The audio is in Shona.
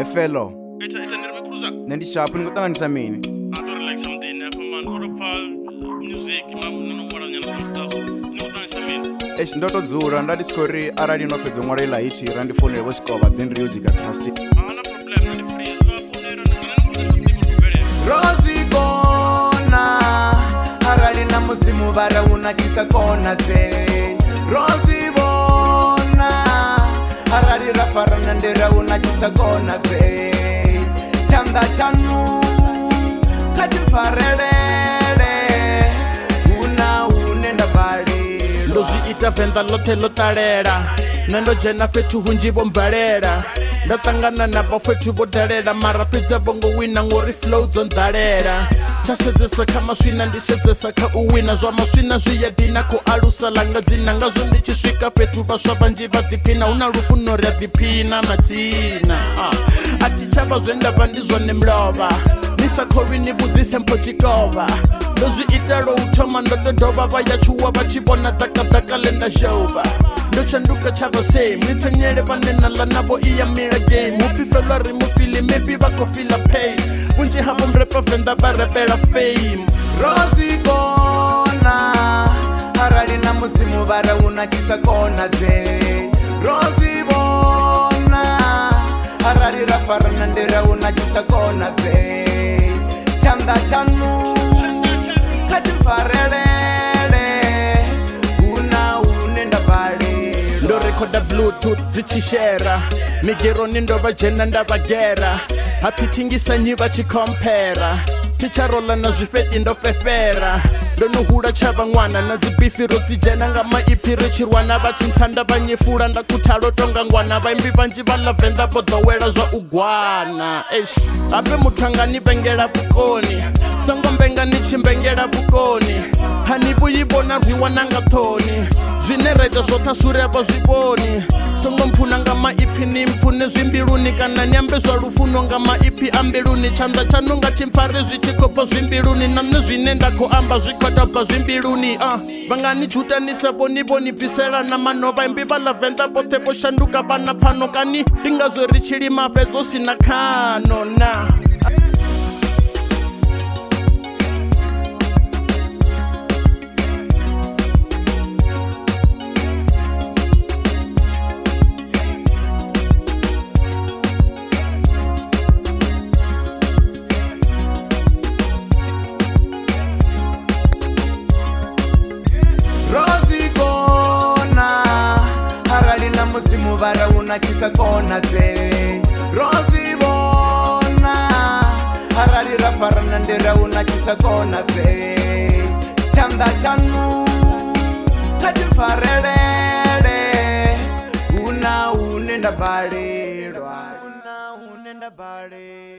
Fellow. It's near my cruiser. Nendi sharp ngo tanganisa mini. I don't like something man. What about music? No stuff. No thanks Ndoto dzura ndati skori arali no pedza ṅwalo ila hiti randi phone levo skova then rio jiga trust. Ana problem ndi free Rosi kona arali na mudzimu vara unachisa kona ze. Rosi bona arali rafarana ndera unachisa kona ze. Chanda chanu kachifarelele una unenda bali. Ndozviita venda lote lotalela nando jena fethu hunji bomvalela ndatangana nabo fethu bodalela mara pizza bongo wina ngori flow dzondalela chasedzesa kha maswina ndisedzesa kha uwina zwa maswina zwiyadina ku alusa langa dzina ngazwo ndichisvika fethu vhaswa vanji vha ḓiphina huna lufuno ri a ḓiphina matina ati chava zwendavha ndi zwone mlova nisa khovi ni vhudzise mpho tshikova ndo zwi itela u thoma ndo to dovha vha ya tshuwa vha tshi vhona ḓakadaka ḽe nda shova ndo shanduka tshavha same ni thanyele vhane na ḽa navho i ya mila game hupfi fela ri mufili maybe vha khou fila pain vhunzhi havho mrepa venḓa vha repela fame. Rosi kona arali na mudzimu vara unachisa kona ze. Rosi bona arali rafarana ndera unachisa kona ze. Chanda chanu kachifarelele una unenda bali. Ndo rekoda bluetooth dzichishera migeroni ndova jena ndavagera hapithingisa nyi vachikompera ticharola na zvifeti ndopepera ndonohula chava n'wana na dzibifi ro dzijena nga maipfi ri chirwana vachintsanda vanyefula ndakuthalo tonga ngwana vaimbi vanji va lavenda vo ḓowela zwa u gwana habe muthu anga ni vengela vukoni songo mbenga ni chimbengela vukoni hani vuyivona rwiwa na nga thoni zwine ra ita zwoṱhe suri avha zwivhoni songo mpfuna nga maipfi ni mpfune zwimbiluni kana ni ambe zwa lufuno nga maipfi a mbiluni tshanḓa tshaṋu nga tshimfari zwi tshi khou bva zwimbiluni na nṋe zwine nda khou amba zwi khou tou bva zwimbiluni vha nga ni tshutanisa vhoni vho ni bvisela na mano vaimbi vha ḽa venḓa vhoṱhe vho shanduka vha na pfano kani ndi ngazwo ri tshi lima fhedzo sina khano na mudzimu vara unachisa kona ze. Rosi bona arali rafarana ndera unachisa kona ze. Chanda chanu kachifarelele una unenda balelwa. Una unenda balelwa.